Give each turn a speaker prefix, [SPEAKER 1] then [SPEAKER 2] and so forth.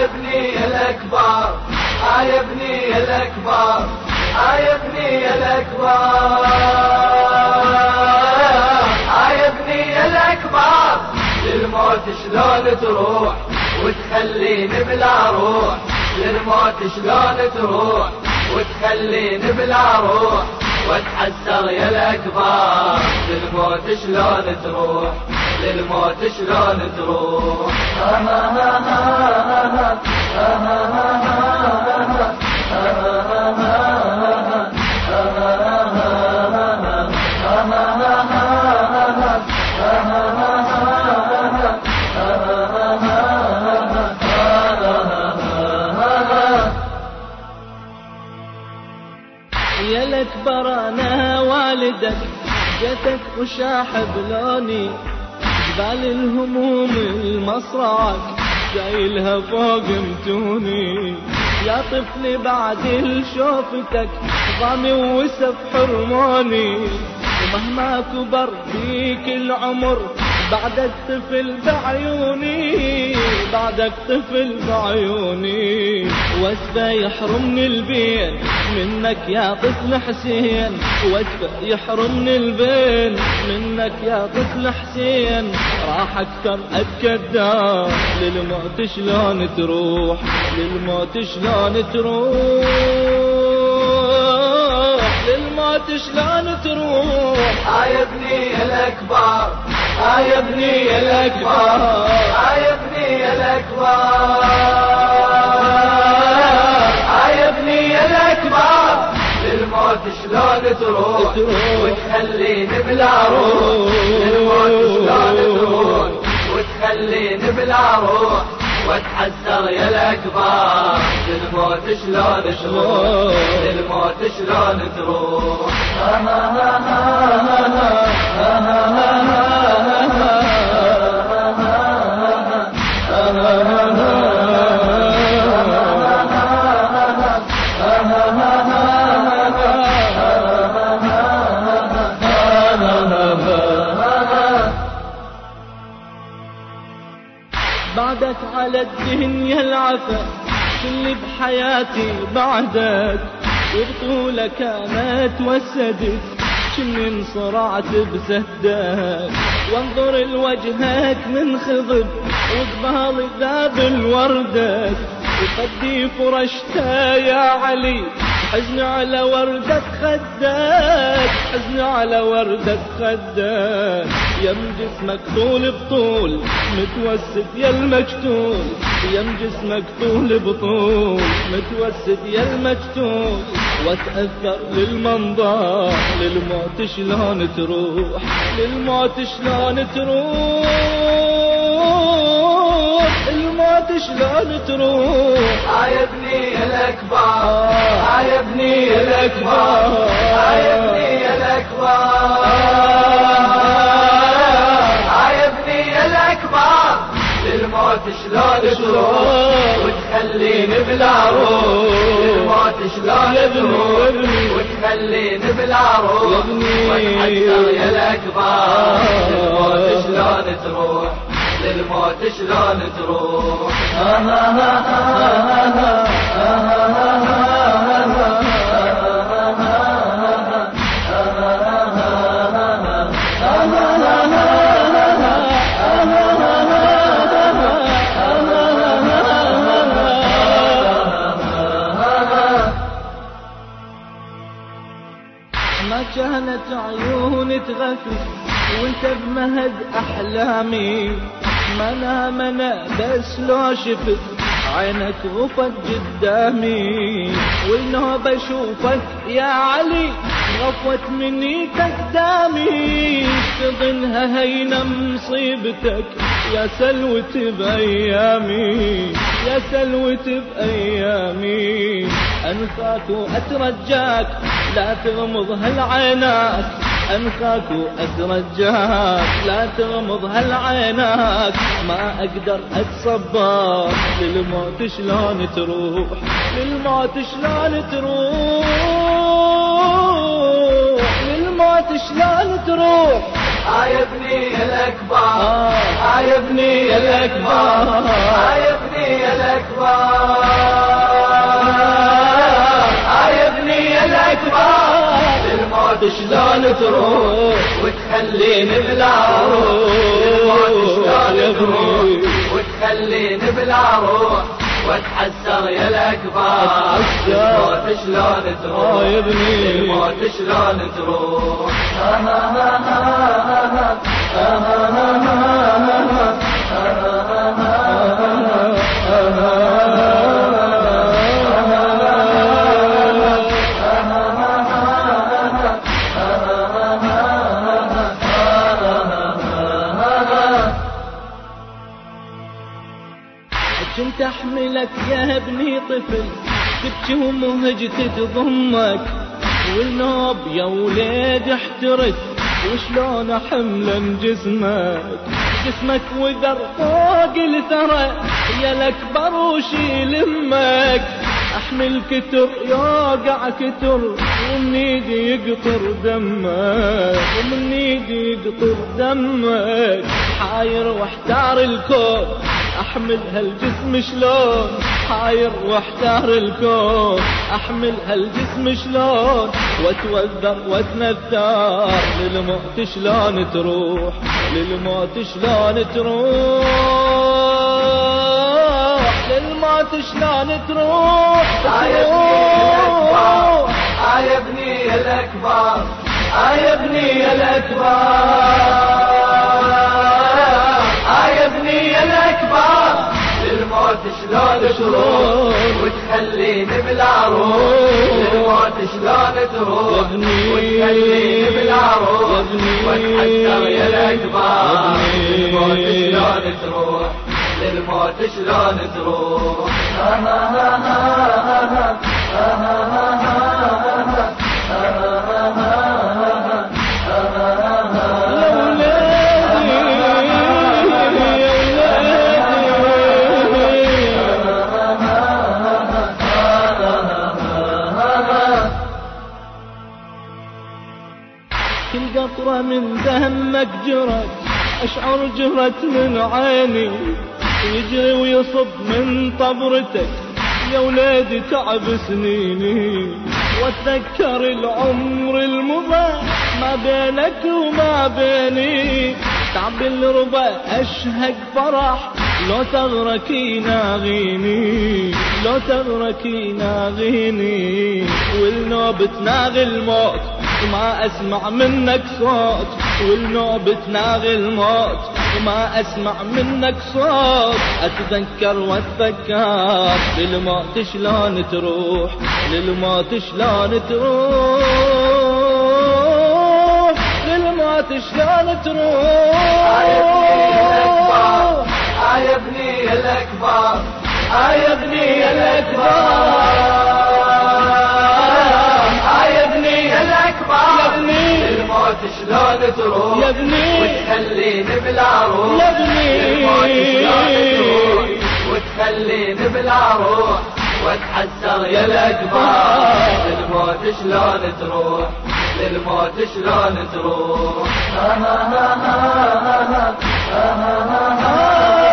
[SPEAKER 1] يا ابني الأكبر يا ابني الأكبر يا ابني الأكبر يا ابني الأكبر للموت شلون تروح وتخليني بلا روح للموت شلون تروح وتخليني بلا روح واتحسر يا الأكبر للموت شلون تروح للموت شلون تروح
[SPEAKER 2] يا الأكبر أنا والدك جتك وشاح بلوني جبال الهموم المصرعك شايلها فوق متوني يا طفلي بعد شوفتك ضامي وسف حرموني ومهما كبر فيك العمر بعدك طفل بعيوني بعدك طفل بعيوني واسفة يحرمني البين منك يا طفل حسين واسفة يحرمني البين منك يا طفل حسين راح اكثر اتكدر للموت شلون تروح للموت شلون تروح للموت شلون تروح
[SPEAKER 1] يا ابني الأكبر
[SPEAKER 2] يا ابني الأكبر
[SPEAKER 1] يا ابني الأكبر يا ابني الأكبر للموت شلون تروح وتخليني بلا روح للموت شلون تروح وتخليني بلا روح واتحسر يا الأكبر للموت شلون تروح للموت شلون تروح
[SPEAKER 2] بعدك على الدنيا العفا كل بحياتي بعدك وبطولة كانت وسدت كني انصرعت بسدك وانظر لوجهك من خضب وقبالي ذاب الوردك وخدي فرشته يا علي حزن على وردة خدك حزن على وردة خدك يم جسمك طول بطول متوسد يا المجتول يم جسمك طول بطول متوسد يا المجتول واتأثر للمنظر للموت شلون تروح للموت شلون تروح الموت شلون تروح
[SPEAKER 1] يا ابني الأكبر يا ابني الأكبر يا ابني الأكبر يا ابني الأكبر للموت شلون تروح وتخليني بلا روح للموت شلون تروح وتخليني بلا روح واتحسر يا الأكبر للموت شلون تروح للموت شلون تروح
[SPEAKER 2] ما كانت عيوني تغفل وانت بمهد احلامي ما نام انا بس لو شفت عينك غفت قدامي والنوبة اشوفك يا علي غفوت مني تقدامي تظنها هينة مصيبتك يا سلوة بأيامي يا سلوة بأيامي أنخاك وأترجاك لا تغمض هالعيناك أنخاك وأترجاك لا تغمض هالعيناك ما أقدر أتصبر للموت شلون تروح للموت شلون تروح للموت شلون تروح
[SPEAKER 1] يا ابني الأكبر
[SPEAKER 2] يا ابني الأكبر
[SPEAKER 1] يا ابني الأكبر الأكبر يا ابني الأكبر للموت شلون تروح وتخليني بلا روح للموت شلون تروح وتخليني بلا روح واتحسر يا الأكبر للموت شلون تروح للموت شلون تروح
[SPEAKER 2] كنت احملك يا ابني طفل تبكي ومهجت تضمك والنوب يا وليد احترق وشلون احمل جسمك وذر فوق الثرى يا الاكبر وشيل امك احمل كتر يوقع كتر ومن ايدي يقطر دمك حاير واحتار الكون احمل هالجسم شلون حاير واحتار الكون احمل هالجسم شلون واتوذر واتنثر للموت شلون تروح للموت شلون تروح
[SPEAKER 1] يا ابني الأكبر يا ابني الأكبر يا ابني الأكبر للموت شلون تروح وتخليني بلا روح للموت شلون تروح وتخليني بلا روح واتحسر يا الأكبر للموت شلون تروح للموت شلون تروح
[SPEAKER 2] كل قطرة من دمك جرت أشعر جرت من عيني يجري ويصب من طبرتك يا ولادي تعب سنيني واتذكر العمر المضى ما بينك وما بيني تعب الربا أشهق فرح لو تغركي ناغيني والنوب تناغي الموت وما أسمع منك صوت والنوب تناغي الموت وما أسمع منك صوت أتذكر واتذكر للموت شلون تروح للموت شلون تروح
[SPEAKER 1] يا ابني الأكبر يا ابني الأكبر يا ابني الأكبر للموت شلون تروح وتخليني بلا روح للموت شلون تروح وتخليني بلا روح واتحسر يا الأكبر للموت شلون تروح للموت شلون تروح